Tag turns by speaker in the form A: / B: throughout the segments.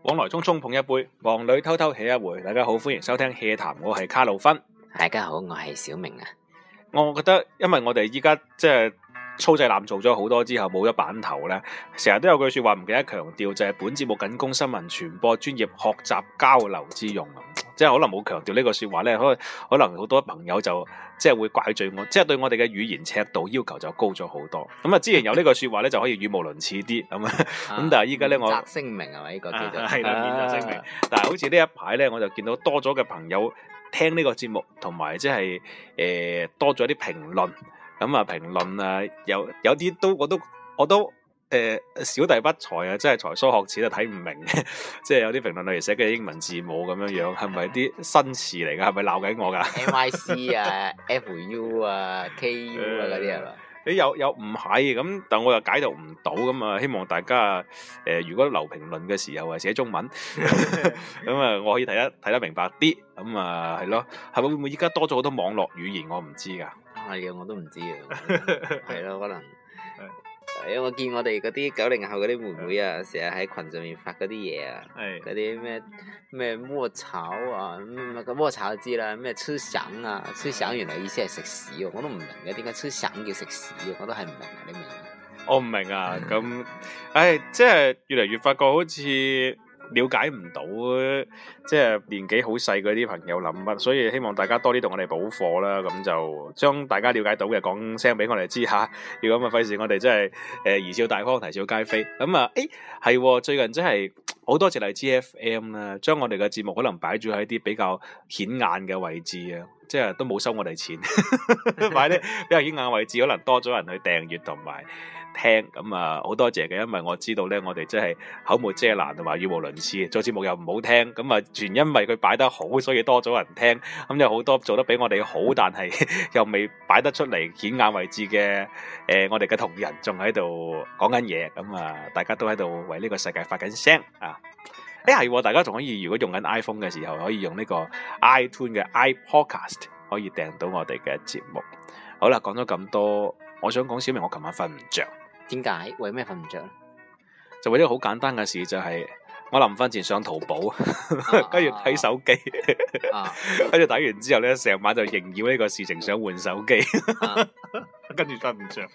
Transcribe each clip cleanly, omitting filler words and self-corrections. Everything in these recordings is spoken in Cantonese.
A: 往來匆匆碰一杯，忙裏偷偷 hea 一回。大家好，歡迎收聽 hea 談，我係卡路芬。
B: 大家好，我係小明啊。
A: 我覺得，因為我哋依家即係粗製濫造咗好多之後，冇咗版頭咧，成日都有句說話唔記得強調，就係本節目僅供新聞傳播專業學習交流之用。即係可能冇強調呢個說話咧，可能好多朋友就即係會怪罪我，即係對我哋嘅語言尺度要求就高咗好多。咁啊，之前有呢個說話咧，就可以語無倫次啲咁啊。咁但係依家咧，我
B: 免責聲明係咪呢個叫做？
A: 係啦，免責聲明。但係好似呢一排咧，我就見到多咗嘅朋友聽呢個節目，同埋即係多咗啲評論。咁啊，評論啊，有啲都我都小弟不才啊，真係才疏學淺啊，睇唔明。即係有啲評論例如寫嘅英文字母咁樣樣，係咪啲新詞嚟㗎？係咪鬧緊我㗎
B: ？MIC 啊，FU 啊，KU 啊嗰啲係嘛？
A: 你有唔係咁，但我又解讀唔到咁啊！希望大家如果留評論嘅時候係寫中文，咁啊，我可以睇得明白啲。咁啊，係咯，係咪會唔會依家多咗好多網絡語言？我唔知㗎。
B: 係啊，我都唔知啊。係咯，可能。我見我哋嗰啲90後嗰啲妹妹啊，成日喺群上面發嗰啲嘢啊，嗰啲咩窩炒啊，咁窩炒就知啦，咩吃翔啊，吃翔原來意思係食屎喎，我都唔明嘅，點解吃翔叫食屎喎，我都係唔明啊，你明啊？
A: 我唔明啊，咁，即係越嚟越發覺好似了解唔到，即係年紀好細嗰啲朋友諗乜，所以希望大家多啲同我哋補課啦，咁就將大家了解到嘅講聲俾我哋知下，如果咁啊費事我哋真係貽笑大方，啼笑皆非。咁啊，係最近真係好多謝荔枝 FM 啦，將我哋嘅節目可能擺咗喺啲比較顯眼嘅位置啊，即係都冇收我哋錢，擺啲比較顯眼嘅位置，可能多咗人去訂閱同埋聽，咁啊好多謝嘅，因為我知道咧，我哋真係口無遮攔同埋語無倫次，做節目又唔好聽，咁啊全因為佢擺得好，所以多咗人聽。咁有好多做得比我哋好，但係又未擺得出嚟顯眼位置嘅我哋嘅同仁仲喺度講緊嘢，咁啊大家都喺度為呢個世界發緊聲啊！係，大家仲可以如果用緊 iPhone 嘅時候，可以用呢個 iTunes 嘅 iPodcast 可以訂到我哋嘅節目。好啦，講咗咁多，我想講小明，我琴晚瞓唔着。
B: 點解？為咩瞓唔着？
A: 就為咗好簡單嘅事，就係我臨瞓前上淘寶，跟住睇手機，跟住睇完之後咧，成晚就縈繞呢個事情，想換手機，跟住瞓唔着。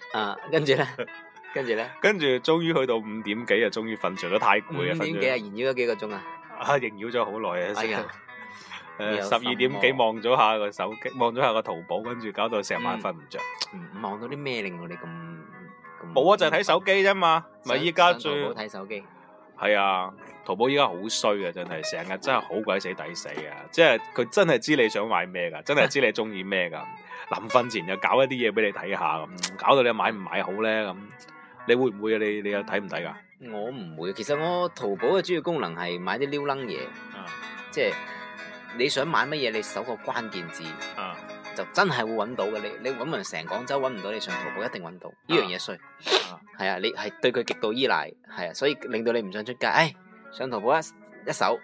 A: 跟住終於去到5點幾啊，終於瞓着咗，太攰啊！5
B: 點幾啊？縈繞咗幾個鐘啊？
A: 縈繞咗好耐啊！12點幾望咗下個手機，望咗下個淘寶，跟住搞到成晚瞓唔着。
B: 望到啲咩令我哋咁？
A: 冇啊，就係睇手機啫嘛。咪依家最
B: 上淘寶睇手機。
A: 係啊，淘寶依家好衰啊，真係成日真係好鬼死抵死啊！即係佢真係知你想買咩噶，真係知你中意咩噶。臨瞓前就搞一啲嘢俾你睇下咁，搞到你買唔買好咧咁。你會唔會啊？你又睇唔睇噶？
B: 我唔會，其實我淘寶嘅主要功能係買啲撩楞嘢，即係你想買乜嘢，你搜個關鍵字，就真係會揾到嘅。你揾完成廣州揾唔到，你上淘寶一定揾到。呢樣嘢衰，係啊，你係對佢極度依賴，係啊，所以令到你唔想出街。上淘寶一搜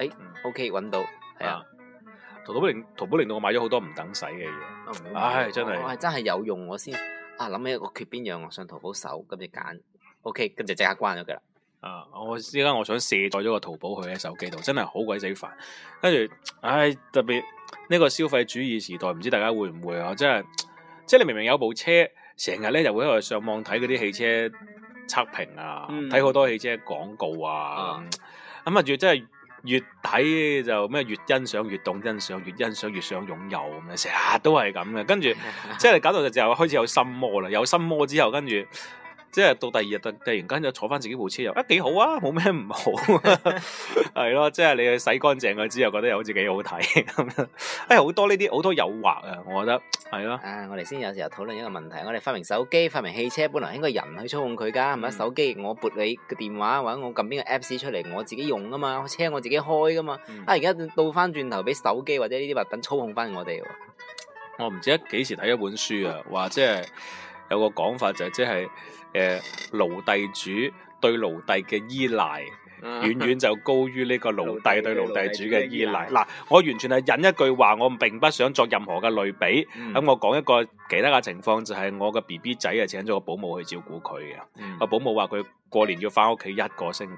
B: ，OK 揾到，係啊。
A: 淘寶令到我買咗好多唔等使嘅嘢，真係。
B: 我係真係有用，我先諗起一個缺邊樣，我上淘寶搜，跟住揀 OK，跟住即刻關咗佢啦。
A: 我依家我想卸載咗個淘寶去喺手機度，真係好鬼死煩。跟住，特別呢個消費主義時代，唔知大家會唔會啊？即係你明明有部車，成日咧就會喺度上網睇嗰啲汽車測評啊，睇好多汽車廣告啊，咁啊，真係越睇就咩越欣賞越懂欣賞，越欣賞越想擁有咁樣，成日都係咁嘅。跟住即係搞到就開始有心魔啦，有心魔之後跟住。即係到第二日突然間就坐翻自己部車又幾好啊，冇咩唔好，係咯，即係你去洗乾淨佢之後，覺得又好似幾好睇咁。好多呢啲好多誘惑啊，我覺得係咯。
B: 我哋先有時候討論一個問題，我哋發明手機、發明汽車，本來應該人去操控佢噶，係咪？手機我撥你個電話或者我撳邊個 Apps 出嚟，我自己用噶嘛，車我自己開噶嘛。而家倒翻轉頭俾手機或者呢啲物品操控翻我哋。
A: 我唔知得幾時睇一本書啊，話即係有個講法就係即係。奴隸主對奴隸嘅依賴，遠遠就高於呢個奴隸對奴隸主嘅依賴。嗱，我完全係引一句話，我並不想作任何嘅類比。咁我講一個其他嘅情況，就係我嘅 BB 仔啊，請咗個保姆去照顧佢嘅。個保姆話佢過年要翻屋企1個星期，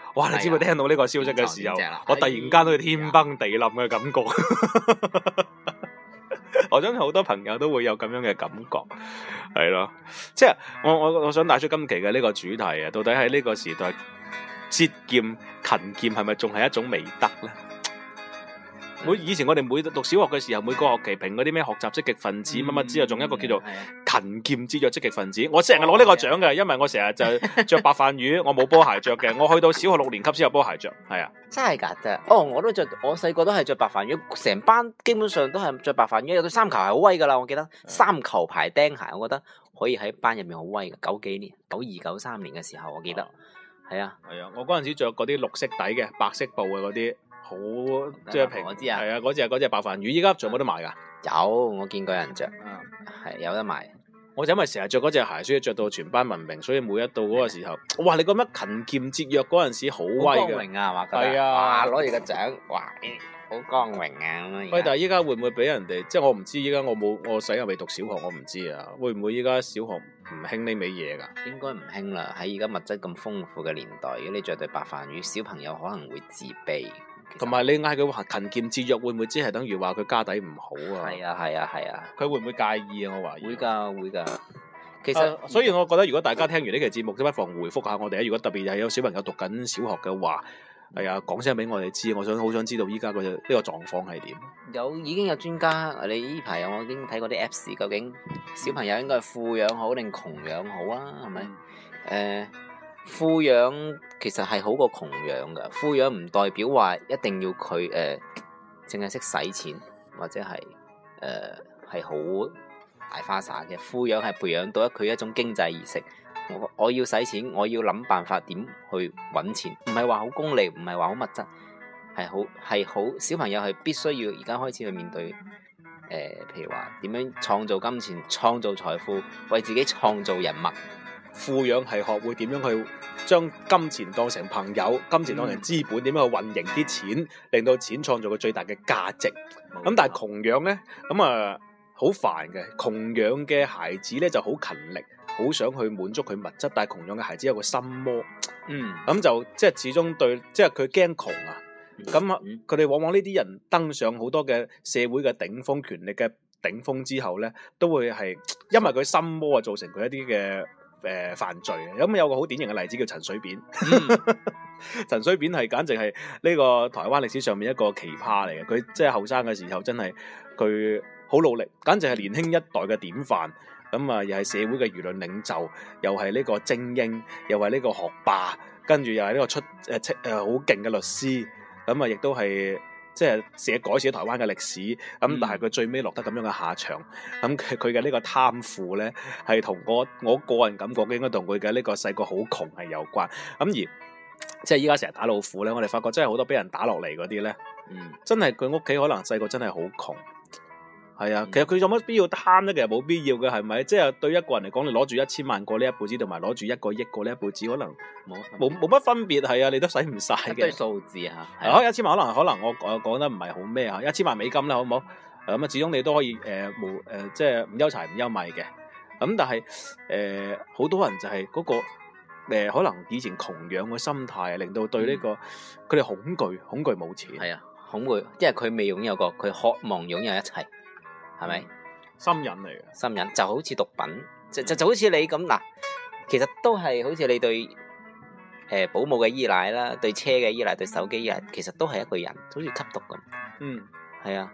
A: 哇！你知唔知聽到呢個消息嘅時候，我突然間好似天崩地冧嘅感覺。我相信好多朋友都會有咁樣嘅感覺，係咯，即係我想帶出今期嘅呢個主題啊，到底喺呢個時代，節儉勤儉係咪仲係一種美德咧？以前我哋每讀小學嘅時候，每個學期評嗰啲咩學習積極分子乜乜之後，仲有一個叫做勤儉節約積極分子。我成日攞呢個獎嘅，因為我成日就着白飯魚，我冇波鞋着嘅。我去到小學6年級先有波鞋着，係啊，
B: 真係㗎啫！哦，我都着，我細個都係着白飯魚，成班基本上都係着白飯魚。有對三球係好威㗎啦，我記得三球排釘鞋，我覺得可以喺班入面好威嘅。92、93年嘅時候，我記得係啊，
A: 我嗰陣時着嗰啲綠色底嘅白色布嘅嗰啲。好即係平，
B: 我知啊，
A: 係啊，嗰隻白飯魚，依家仲有冇得賣噶？
B: 有，我見過有人着，係有得賣。
A: 我就因為成日着嗰隻鞋，所以着到全班聞名，所以每一到嗰個時候，哇！你覺得勤儉節約嗰陣時好威嘅，
B: 光榮啊，係嘛？
A: 係啊，
B: 哇！攞住個獎，哇！好光榮啊咁樣。
A: 喂，但係依家會唔會俾人哋？即係我唔知，依家我細個未讀小學，我唔知啊。會唔會依家小學唔興呢味嘢㗎？
B: 應該唔興啦。喺而家物質咁豐富嘅年代，如果你着對白飯魚，小朋友可能會自卑。
A: 同埋你嗌佢話勤儉節約，會唔會即係等於話佢家底唔好啊？
B: 係啊！
A: 佢會唔會介意啊？我懷疑
B: 會㗎。其實，
A: 所以我覺得如果大家聽完呢期節目，不妨回覆下我哋。如果特別係有小朋友讀緊小學嘅話，係啊，講聲俾我哋知。我好想知道依家呢個狀況係點。
B: 已經有專家，你呢排我已經睇過啲 Apps， 究竟小朋友應該係富養好定窮養好啊？係咪？富養其實係好過窮養噶，富養唔代表話一定要佢淨係識使錢或者係好大花灑嘅。富養係培養到佢一種經濟意識。我要使錢，我要諗辦法點去揾錢，唔係話好功利，唔係話好物質，係好小朋友係必須要而家開始去面對。譬如話點樣創造金錢、創造財富，為自己創造人脈。
A: 富養係學會點樣去將金錢當成朋友，金錢當成資本，點樣去運營啲錢，令到錢創造個最大嘅價值。咁但係窮養咧，咁好煩嘅。窮養嘅孩子咧就好勤力，好想去滿足佢物質，但係窮養嘅孩子有個心魔，咁就即係始終對，即係佢驚窮啊。咁佢哋往往呢啲人登上好多嘅社會嘅頂峰、權力嘅頂峰之後咧，都會係因為佢心魔啊，造成佢一啲嘅犯罪。咁有個好典型嘅例子叫陳水扁。陳水扁係簡直係呢個台灣歷史上面一個奇葩嚟嘅。佢即係後生嘅時候真係佢好努力，簡直係年輕一代嘅典範。咁啊，又係社會嘅輿論領袖，又係呢個精英，又係呢個學霸，跟住又係呢個好勁嘅律師。咁啊，亦都係即係改寫台灣嘅歷史。咁但係佢最尾落得咁樣嘅下場。咁佢嘅呢個貪腐咧，係同我個人感覺應該同佢嘅呢個細個好窮係有關。咁而即係依家成日打老虎咧，我哋發覺真係好多俾人打落嚟嗰啲咧，真係佢屋企可能細個真係好窮。係啊，其實佢有乜必要貪咧？其實冇必要嘅，係咪？即係對一個人嚟講，你攞住1000萬過呢一輩子，同埋攞住1個億過呢一輩子，可能冇乜分別。係啊，你都使唔晒嘅。
B: 對數字嚇，
A: 係1000萬可能我講得唔係好咩啊？1000萬美金啦，好唔好？咁啊，始終你都可以即係唔憂柴唔憂米嘅。咁但係好多人就係嗰個可能以前窮養嘅心態，令到對呢個佢哋恐懼冇錢。
B: 係啊，恐懼，因為佢未擁有過，佢渴望擁有一切。係咪
A: 心癮嚟嘅？
B: 心癮就好似毒品，就好似你咁嗱，其實都係好似你對保姆嘅依賴啦，對車嘅依賴，對手機依賴，其實都係一個人，好似吸毒咁。係啊。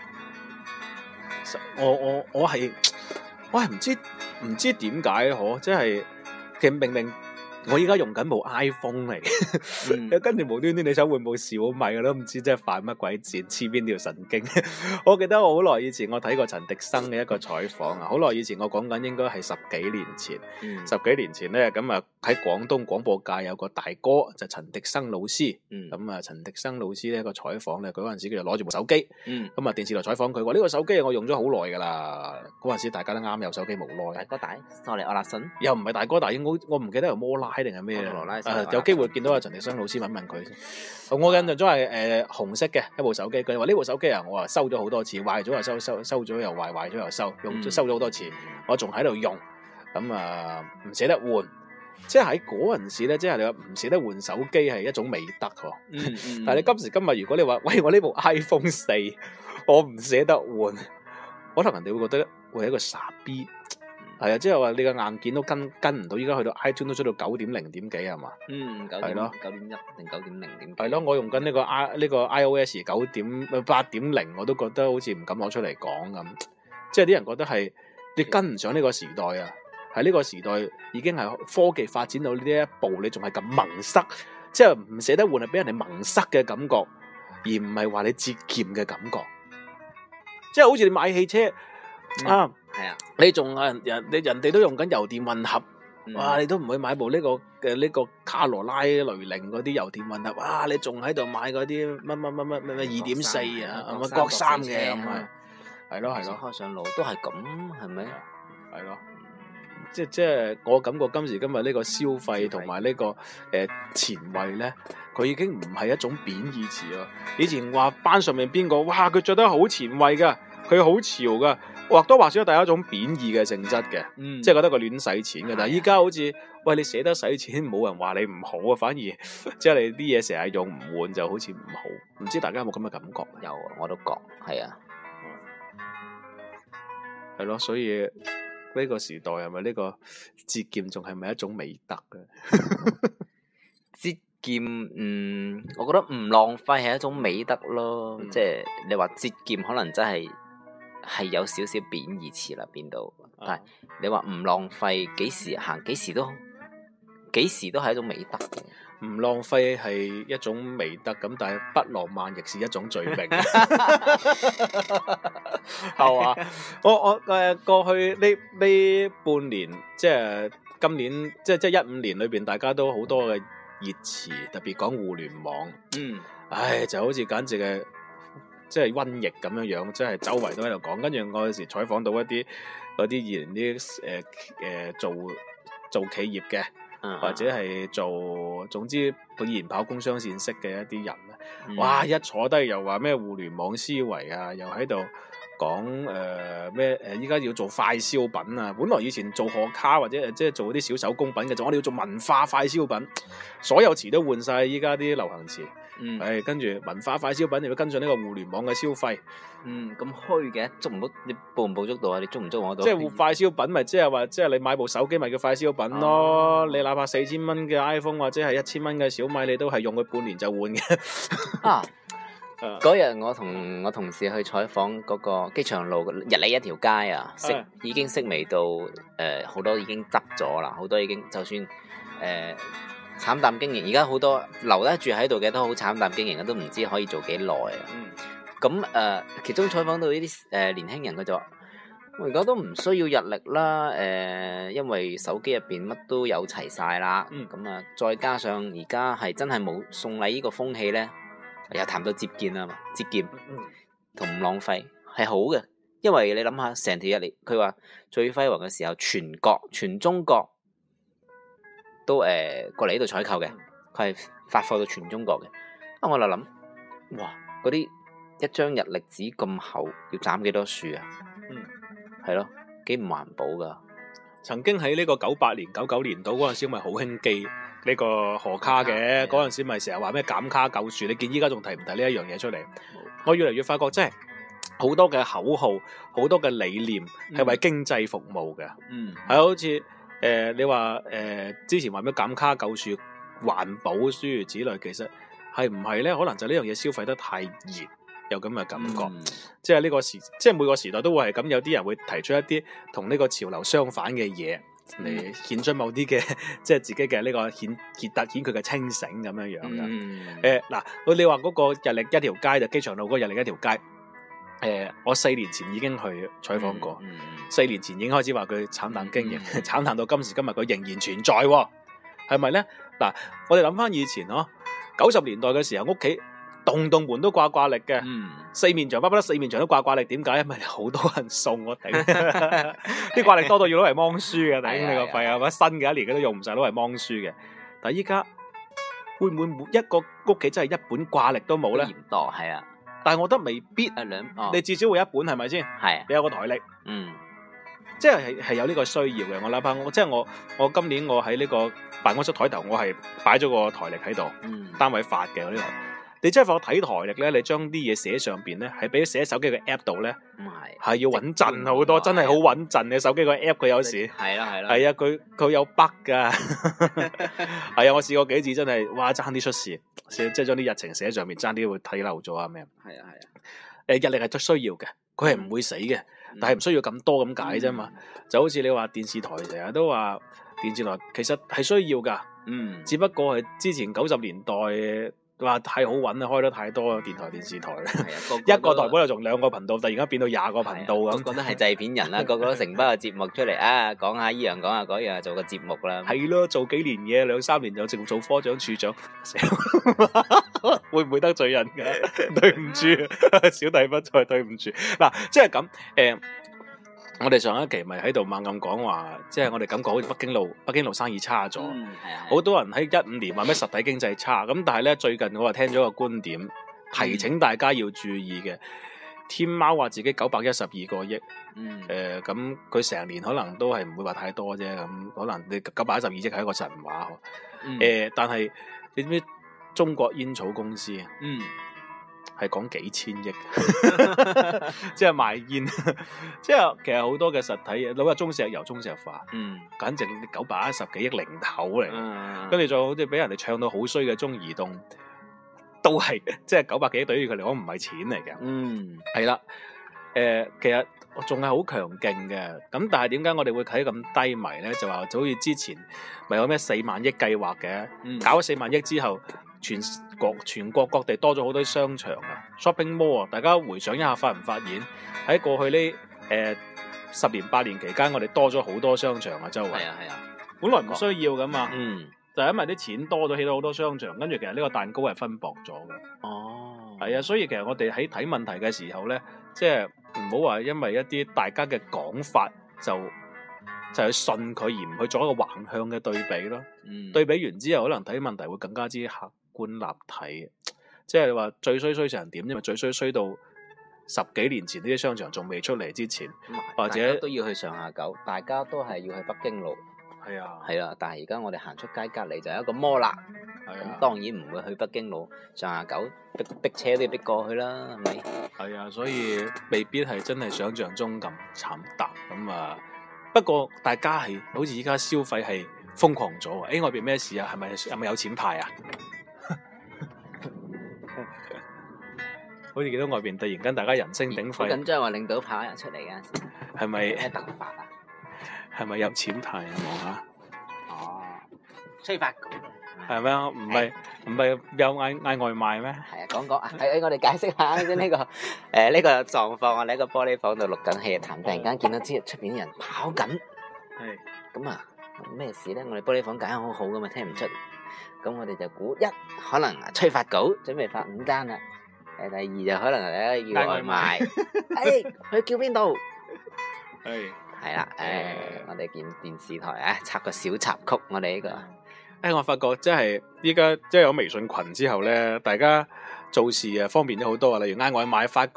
A: 我係唔知點解嗬，即係其實明明我依家用緊部 iPhone 嚟嘅，跟住無端端你想換部小米，我都唔知即係犯乜鬼賤，黐邊條神經。我記得我好耐以前我睇過陳迪生嘅一個採訪啊，好耐以前我講緊應該係10幾年前，10幾年前咧，咁啊喺廣東廣播界有個大哥就陳迪生老師，咁啊陳迪生老師咧個採訪咧，佢嗰陣時佢就攞住部手機，咁啊電視台採訪佢話呢個手機我用咗好耐噶啦，嗰陣時大家都啱有手機無耐。
B: 大哥大，索尼愛立信
A: 又唔係大哥大，我唔記得係摩拉定係咩，有機會見到阿陳迪生老師問佢先。我印象中係紅色嘅一部手機，佢話呢部手機啊，我話收咗好多次，壞咗又收咗又壞，壞咗又收，收咗好多次，我仲喺度用，咁唔捨得換。 即係喺嗰陣時咧，即係你話唔捨得換手機係一種美德喎。但係你今時今日，如果你話喂，我呢部 iPhone 4，我唔捨得換，可能人哋會覺得喂，一個傻逼。係啊，即係話你個硬件都跟唔到，依家去到 iTunes 都出到9.0點幾係嘛？係咯
B: ，9.1定9.0點幾。
A: 係咯，我用緊呢個 iOS 8.0，我都覺得好似唔敢攞出嚟講咁。即係啲人覺得係你跟唔上呢個時代啊！喺呢個時代已經係科技發展到呢一步，你仲係咁矇塞，即係唔捨得換係俾人哋矇塞嘅感覺，而唔係話你節儉嘅感覺。即係好似你買汽車啊，
B: 係啊，
A: 你仲人哋都用緊油電混合，哇！你都唔會買部呢個卡羅拉雷凌嗰啲油電混合，哇！你仲喺度買嗰啲乜2.4啊，乜國三嘅咁啊，係咯，
B: 開上路都係咁，係咪？
A: 係咯。即係我感覺今時今日呢個消費同埋呢個前衛咧，佢已經唔係一種貶義詞咯。以前話班上面邊個，哇佢着得好前衛噶，佢好潮噶，或多或少都帶一種貶義嘅性質嘅，即係覺得佢亂使錢嘅。但係依家好似，喂你捨得使錢，冇人話你唔好啊，反而即係你啲嘢成日用唔換就好似唔好。唔知大家有冇咁嘅感覺？
B: 有啊，我都覺係啊，
A: 係咯，所以。呢個時代係咪呢個節儉仲係咪一種美德嘅？
B: 節儉，我覺得唔浪費係一種美德咯。即係你話節儉，可能真係有少少貶義詞啦，變到。但係你話唔浪費，幾時行，幾時都係一種美德嘅。
A: 唔浪費係一種美德咁，但係不浪漫亦是一種罪名，係嘛？我過去呢半年，即係今年，即係15年裏邊，大家都好多嘅熱詞，特別講互聯網。唉，就好似簡直係即係瘟疫咁樣樣，即係周圍都喺度講。跟住我有時採訪到一啲嗰啲以前啲做企業嘅。或者係總之佢以前跑工商線識嘅一啲人啊，哇！一坐低又話咩互聯網思維啊，又喺度講咩依家要做快消品啊。本來以前做賀卡或者即係做啲小手工品嘅，我哋要做文化快消品，所有詞都換晒依家啲流行詞。跟住文化快消品又要跟上呢個互聯網嘅消費。
B: 咁虛嘅，捉唔到你捕唔捕捉到啊？你捉唔捉我到？
A: 即係快消品咪即係話，即係你買部手機咪叫快消品咯。你哪怕4000蚊嘅 iPhone 或者係1000蚊嘅小米，你都係用佢半年就換嘅。
B: 嗰日我同我同事去採訪嗰個機場路日理一條街啊，已經式微到好多已經執咗啦，好多已經就算慘淡經營，而家好多留得住喺度嘅都好慘淡經營，都唔知可以做幾耐啊。咁其中採訪到呢啲年輕人，佢就話：我而家都唔需要日曆啦，因為手機入邊乜都有齊晒啦。咁再加上而家係真係冇送禮呢個風氣咧，又談到節儉啊嘛，節儉同唔浪費係好嘅，因為你諗下成條日曆，佢話最輝煌嘅時候，全中國都過嚟呢度採購嘅，佢係發貨到全中國嘅。我就諗，哇，嗰啲一張日曆紙咁厚，要斬幾多樹啊？係咯，幾唔環保噶。
A: 曾經喺呢個98年、99年度嗰陣時，咪好興寄呢個賀卡嘅。嗰陣時咪成日話咩減卡救樹，你見依家仲提唔提呢一樣嘢出嚟？我越嚟越發覺，真係好多嘅口號，好多嘅理念係為經濟服務嘅。係好似你話之前話咩減卡救樹、環保諸如此類，其實係唔係咧？可能就呢樣嘢消費得太熱。有咁嘅感覺，即係呢個時，即係每個時代都會係咁，有啲人會提出一啲同呢個潮流相反嘅嘢嚟顯出某啲嘅，即係自己嘅呢個顯佢嘅清醒咁樣樣嘅。嗱，你話嗰個日曆一條街就機場路嗰個日曆一條街，我4年前已經去採訪過，4年前已經開始話佢慘淡經營，慘淡到今時今日佢仍然存在，係咪咧？嗱，我哋諗翻以前咯，90年代嘅時候屋企。棟門都掛曆嘅，四面牆巴不得四面牆都掛曆，點解？因為好多人送我頂，啲掛曆多到要攞嚟芒書嘅，頂你個肺啊！或者新嘅一年佢都用唔晒，攞嚟芒書嘅。但係依家會唔會每一個屋企真係一本掛曆都冇咧？
B: 嫌多係啊，
A: 但係我覺得未必，你至少會有一本係咪先？
B: 係，
A: 你有個台曆， 即係有呢個需要嘅。我哪怕我今年我喺呢個辦公室台頭，我係擺咗個台曆喺度，單位發嘅呢個。你真係放睇台曆咧，你將啲嘢寫上邊咧，係比寫手機嘅 app 度咧，係要穩陣好多，真係好穩陣嘅手機個 app 佢有時係啊，佢有 bug 噶，係啊，我試過幾次真係，哇爭啲出事，即係將啲日程寫上面爭啲會睇漏咗啊咩？係啊，日曆係最需要嘅，佢係唔會死嘅，但係唔需要咁多咁解啫嘛。就好似你話電視台成日都話電視台其實係需要噶，只不過係之前90年代。話太好揾啦，開得太多電台電視台啦，一個台本又從2個頻道，突然間變到20個頻道咁，
B: 個個都係製片人啦，個個都承包個節目出嚟啊，講下依樣講下嗰樣，做個節目啦。係咯，做幾年嘢，2-3年就直做科長處長，會唔會得罪人㗎？對唔住，小弟不才，對唔住。嗱，即係咁我哋上一期咪喺度猛咁講話，即係我哋感覺好似北京路生意差咗，好多人喺15年話咩實體經濟差，咁但係咧最近我話聽咗個觀點，提醒大家要注意嘅，天貓話自己912個億，咁佢成年可能都係唔會話太多啫，咁可能你912億係一個神話，但係你知唔知中國煙草公司係講幾千億，即係賣煙，即係其實好多嘅實體嘢，攞個中石油、中石化，簡直910幾億零頭嚟，跟住仲好似俾人哋唱到好衰嘅中移動，都係即係900幾億對於佢嚟講唔係錢嚟嘅，係啦，其實仲係好強勁嘅，咁但係點解我哋會睇咁低迷咧？就話就好似之前咪有咩4萬億計劃嘅，搞咗4萬億之後。全國各地多咗好多商場啊 ，shopping mall 啊，大家回想一下，發唔發現喺過去呢10年8年期間，我哋多咗好多商場啊，周圍係啊，本來唔需要噶嘛，就係因為啲錢多咗，起到好多商場，跟住其實呢個蛋糕係分薄咗嘅，係啊，所以其實我哋喺睇問題嘅時候咧，即係唔好話因為一啲大家嘅講法就去信佢，而唔去做一個橫向嘅對比咯，對比完之後，可能睇問題會更加之客觀立體，即係你話最衰成點？因為最衰到10幾年前呢啲商場仲未出嚟之前，或者都要去上下九，大家都係要去北京路，係啦。但係而家我哋行出街隔離就係一個摩啦，咁當然唔會去北京路上下九，逼車都要逼過去啦，係咪？係啊，
A: 所以未必係真係想像中咁慘淡咁啊。不過大家係好似依家消費係瘋狂咗啊！外邊咩事啊？係咪有錢派啊？好似見到外邊突然間大家人聲鼎沸，
B: 好緊張話領導跑人出嚟嘅，
A: 係咪
B: 咩突發啊？
A: 係咪有錢派啊？望下，
B: 催發稿
A: 係咩？唔係有嗌外賣咩？
B: 係啊，講啊，我哋解釋下先呢個呢個狀況。我哋喺個玻璃房度錄緊氣談，突然間見到出邊啲人跑緊，係咁啊，咩事咧？我哋玻璃房解得好好噶嘛，聽唔出。咁我哋就估可能催發稿，準備發5間啦。第二就可能要外賣，佢叫邊度？係啦，我哋見電視台插個小插曲，我哋呢個，
A: 我發覺即係依家即係有微信群之後咧，大家做事啊方便咗好多啊。例如嗌外賣，發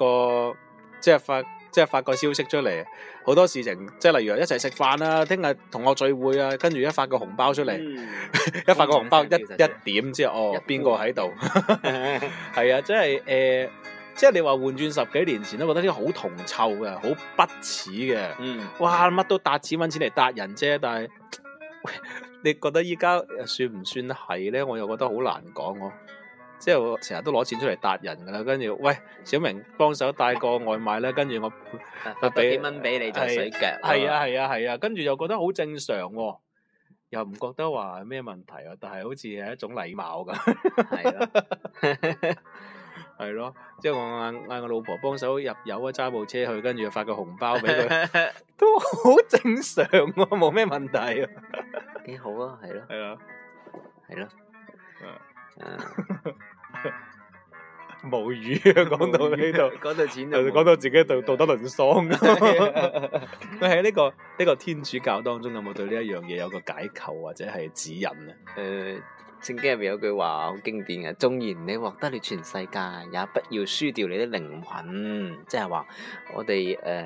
A: 個消息出嚟，好多事情即係例如一齊食飯啦，聽日同學聚會啊，跟住一發個紅包出嚟，一發個紅包一點之後，邊個喺度？係啊，即係即係你話換轉10幾年前都覺得呢個好銅臭嘅，好不恥嘅。哇，乜都搭錢揾錢嚟搭人啫，但係你覺得依家算唔算係咧？我又覺得好難講喎。即係我成日都攞錢出嚟搭人噶啦，跟住喂小明幫手帶個外賣啦，跟住我
B: 俾幾蚊俾你做水腳，
A: 係啊，跟住又覺得好正常喎，又唔覺得話咩問題啊，但係好似係一種禮貌咁，係咯，即係我嗌我老婆幫手入油啊，揸部車去，跟住發個紅包俾佢，都好正常喎，冇咩問題啊，
B: 幾好啊，係咯，係咯。
A: 無語啊！講到呢度，
B: 講到錢，
A: 講到自己道德淪喪。佢喺呢個天主教當中有冇對呢一樣嘢有個解構或者係指引啊？
B: 聖經入面有句話好經典嘅，縱然你獲得你全世界，也不要輸掉你的靈魂。即係話我哋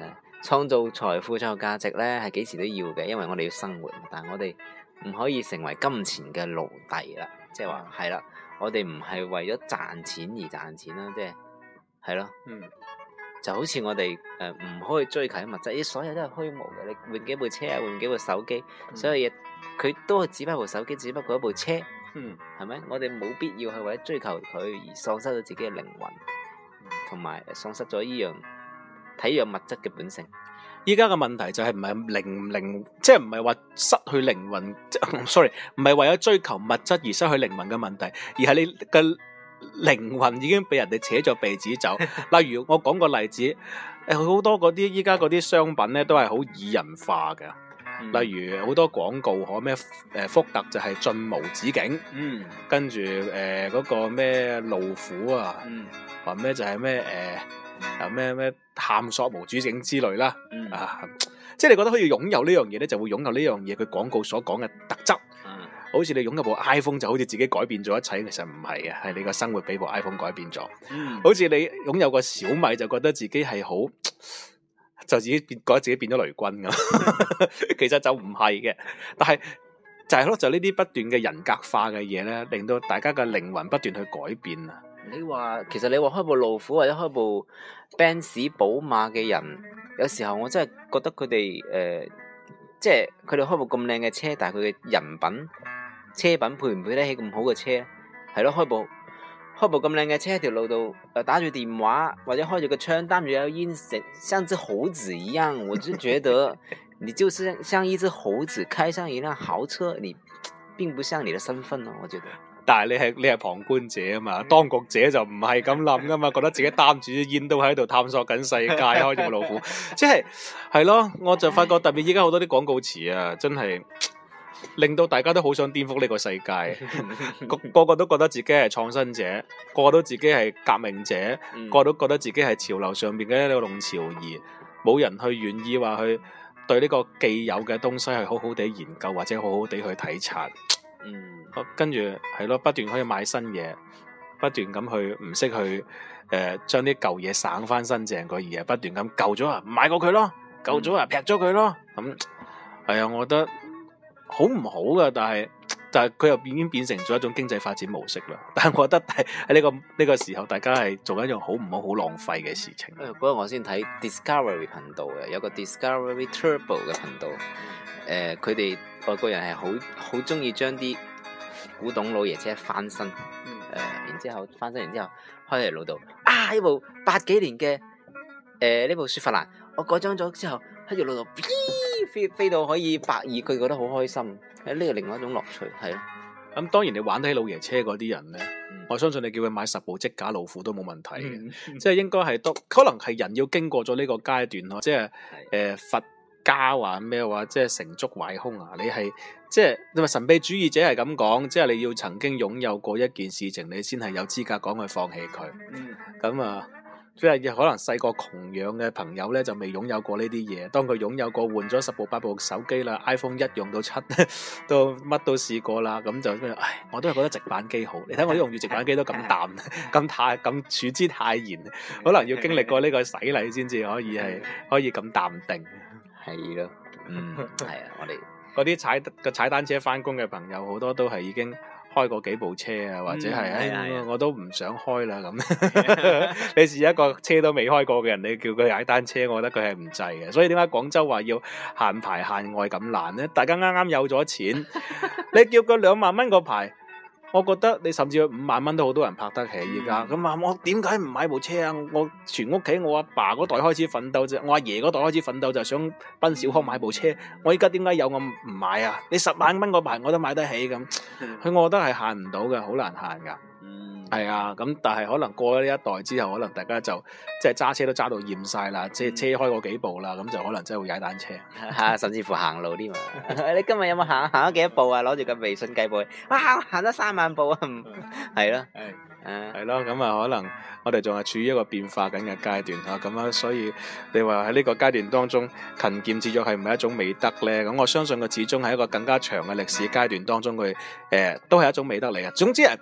B: 創造財富、創造價值咧，係幾時都要嘅，因為我哋要生活。但係我哋唔可以成為金錢嘅奴隸啦。即係話係啦，我哋唔係為咗賺錢而賺錢啦，即係係咯。就好似我哋唔可以追求啲物質，所有都係虛無嘅。你換幾部車啊，換幾部手機，所有嘢佢都係只不過部手機，只不過一部車。係咪？我哋冇必要去為咗追求佢而喪失咗自己嘅靈魂，同埋喪失咗呢樣體育物質嘅本性。
A: 依家嘅問題就係唔係靈，即係唔係話失去靈魂，sorry， 唔係為咗追求物質而失去靈魂嘅問題，而係你嘅靈魂已經俾人哋扯咗鼻子走。例如我講個例子，好多嗰啲依家嗰啲商品咧都係好擬人化嘅。例如好多廣告可咩福特就係進無止境，跟住嗰個咩路虎啊，話咩就係咩又咩探索無止境之類啦，即係你覺得可以擁有呢樣嘢咧，就會擁有呢樣嘢佢廣告所講嘅特質。好似你擁有部 iPhone 就好似自己改變咗一切，其實唔係嘅，係你個生活俾部 iPhone 改變咗。好似你擁有個小米就覺得自己係好。就自己覺得自己變咗雷軍咁，其實就唔係嘅。但係就係咯，就呢啲不斷嘅人格化嘅嘢咧，令到大家嘅靈魂不斷去改變啊！
B: 其實你話開部路虎或者開部 Benz 寶馬嘅人，有時候我真係覺得佢哋即係佢哋開部咁靚嘅車，但係佢嘅人品、車品配唔配得起咁好嘅車？係咯，開部咁靚嘅車喺條路度，打住電話或者開住個窗擔住有煙食，像隻猴子一樣，我就覺得你就是像一隻猴子開上一輛豪車，你並不像你的身份咯，我覺得。
A: 但係你係旁觀者啊嘛，當局者就唔係咁諗噶嘛，覺得自己擔住啲煙都喺度探索緊世界，開住個路虎，即係咯，我就發覺特別依家好多啲廣告詞啊，真係。令到大家都好想顛覆呢個世界，個個都覺得自己係創新者，個個都自己係革命者，個個都覺得自己係潮流上面嘅一個弄潮兒，冇人去願意話去對呢個既有嘅東西去好好地研究或者好好地去體察。跟住係咯，不斷可以買新嘢，不斷咁去唔識去將啲舊嘢省翻新淨個嘢，不斷咁舊咗啊買過佢咯，舊咗啊劈咗佢咯，咁係啊，我覺得。好唔好噶？但係佢又已經變成咗一種經濟發展模式啦。但係我覺得喺呢個時候，大家係做緊一樣好唔好浪費嘅事情。
B: 嗰日我先睇 Discovery 頻道嘅，有個 Discovery Turbo 嘅頻道。佢哋外國人係好中意將啲古董老爺車翻新。然之後翻新完之後開喺路度呢部80幾年嘅呢部雪佛蘭，我改裝咗之後喺條路度飛到可以120，佢覺得好開心。呢個另外一種樂趣係咯。
A: 咁當然你玩得起老爺車嗰啲人咧，我相信你叫佢買10部積架路虎都冇問題嘅。即係應該係都可能係人要經過咗呢個階段咯。即係佛家話咩話，即係成竹壞空啊！你係即係你話神秘主義者係咁講，即係你要曾經擁有過一件事情，你先係有資格講去放棄佢。咁啊。即係可能細個窮養嘅朋友咧，就未擁有過呢啲嘢。當佢擁有過換咗10部8部手機啦 ，iPhone 1用到7，都乜都試過啦。咁就我都係覺得直板機好。你睇我用住直板機都咁淡，咁處之泰然。可能要經歷過呢個洗禮先至可以咁淡定。
B: 係咯，係啊，我哋
A: 嗰啲踩單車翻工嘅朋友，好多都係已經開過幾部車啊，或者係我都唔想開啦咁。你試一個車都未開過嘅人，你叫佢踩單車，我覺得佢係唔制嘅。所以點解廣州話要限牌限外咁難呢？大家啱啱有咗錢，你叫佢2萬蚊個牌，我覺得你甚至5萬蚊都好多人拍得起而家。咁啊，我點解唔買部車啊？我全屋企我阿爸嗰代開始奮鬥啫，我阿爺嗰代開始奮鬥就想奔小康買部車。我依家點解有我唔買啊？你10萬蚊個牌我都買得起咁，我覺得係限唔到嘅，好難限噶。係啊，咁但係可能過咗呢一代之後，可能大家就即係揸車都揸到厭晒啦，即係車開過幾步啦，咁就可能真係會踩單車，
B: 甚至乎行路添嘛。你今日有冇行咗幾多步啊？攞住個微信計步，哇，行咗3萬步啊！係咯，
A: 係咯，咁啊，可能我哋仲係處於一個變化緊嘅階段吓，咁啊，所以你話喺呢個階段當中，勤儉節約係唔係一種美德咧？咁我相信佢始終係一個更加長嘅歷史階段當中，佢都係一種美德嚟嘅。總之係。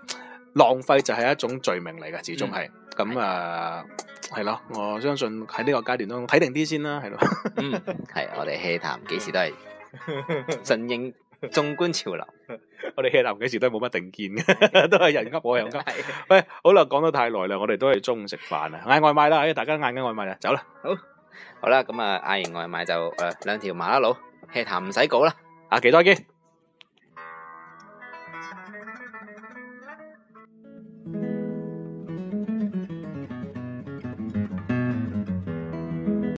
A: 浪費就係一種罪名嚟嘅，始終係咁啊，係咯，我相信喺呢個階段都睇定啲先啦，係咯。
B: 係我哋氣談幾時都係順應縱觀潮流，
A: 我哋氣談幾時都係冇乜定見嘅，都係人噏我又噏。喂，好啦，講得太耐啦，我哋都係中午食飯啊，嗌外賣啦，大家嗌緊外賣啦，走啦。
B: 好啦，咁啊嗌完外賣就2條麻辣佬，氣談唔使稿啦，
A: 下期再見。